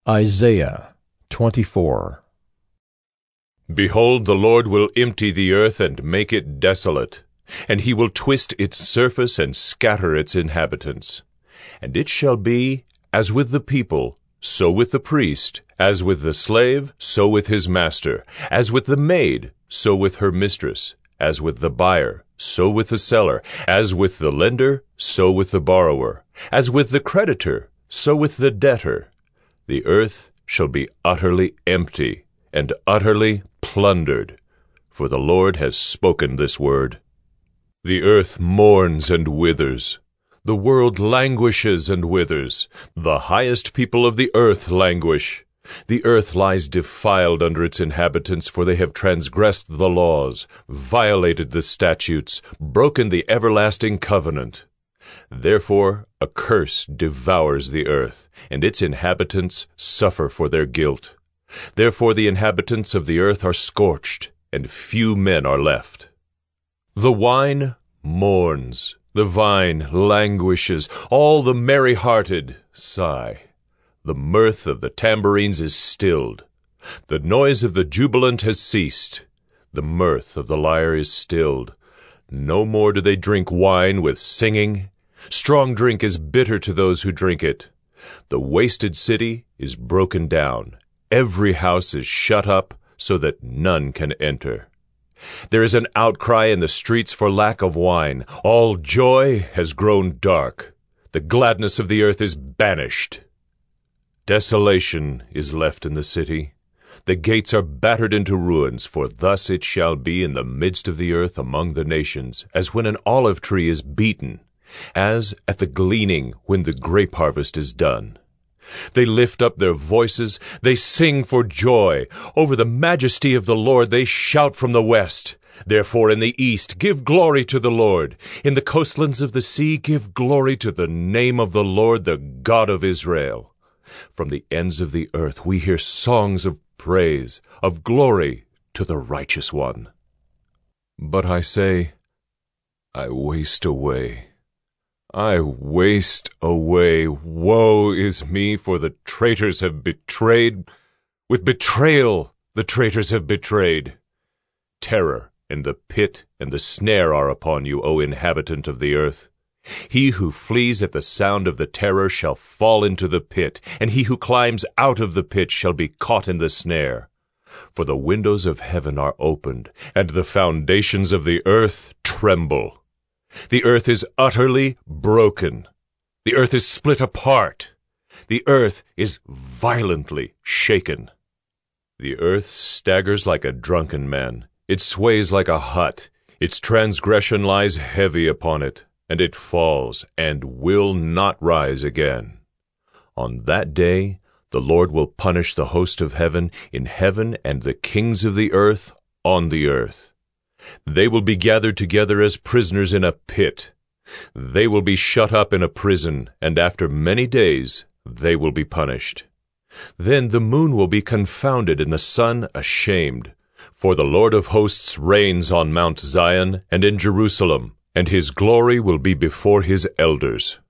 Isaiah 24. Behold, the Lord will empty the earth and make it desolate, and he will twist its surface and scatter its inhabitants. And it shall be, as with the people, so with the priest, as with the slave, so with his master, as with the maid, so with her mistress, as with the buyer, so with the seller, as with the lender, so with the borrower, as with the creditor, so with the debtor. The earth shall be utterly empty and utterly plundered, for the Lord has spoken this word. The earth mourns and withers. The world languishes and withers. The highest people of the earth languish. The earth lies defiled under its inhabitants, for they have transgressed the laws, violated the statutes, broken the everlasting covenant. Therefore a curse devours the earth, and its inhabitants suffer for their guilt. Therefore the inhabitants of the earth are scorched, and few men are left. The wine mourns, the vine languishes, all the merry-hearted sigh. The mirth of the tambourines is stilled. The noise of the jubilant has ceased. The mirth of the lyre is stilled. No more do they drink wine with singing. Strong drink is bitter to those who drink it. The wasted city is broken down. Every house is shut up, so that none can enter. There is an outcry in the streets for lack of wine. All joy has grown dark. The gladness of the earth is banished. Desolation is left in the city. The gates are battered into ruins, for thus it shall be in the midst of the earth among the nations, as when an olive tree is beaten, as at the gleaning when the grape harvest is done. They lift up their voices, they sing for joy. Over the majesty of the Lord they shout from the west. Therefore in the east give glory to the Lord. In the coastlands of the sea give glory to the name of the Lord, the God of Israel. From the ends of the earth we hear songs of praise, of glory to the righteous one. But I say, I waste away. I waste away. Woe is me, for the traitors have betrayed. With betrayal the traitors have betrayed. Terror and the pit and the snare are upon you, O inhabitant of the earth. He who flees at the sound of the terror shall fall into the pit, and he who climbs out of the pit shall be caught in the snare. For the windows of heaven are opened, and the foundations of the earth tremble. The earth is utterly broken. The earth is split apart. The earth is violently shaken. The earth staggers like a drunken man. It sways like a hut. Its transgression lies heavy upon it, and it falls and will not rise again. On that day the Lord will punish the host of heaven in heaven and the kings of the earth on the earth. They will be gathered together as prisoners in a pit. They will be shut up in a prison, and after many days they will be punished. Then the moon will be confounded and the sun ashamed. For the Lord of hosts reigns on Mount Zion and in Jerusalem, and his glory will be before his elders.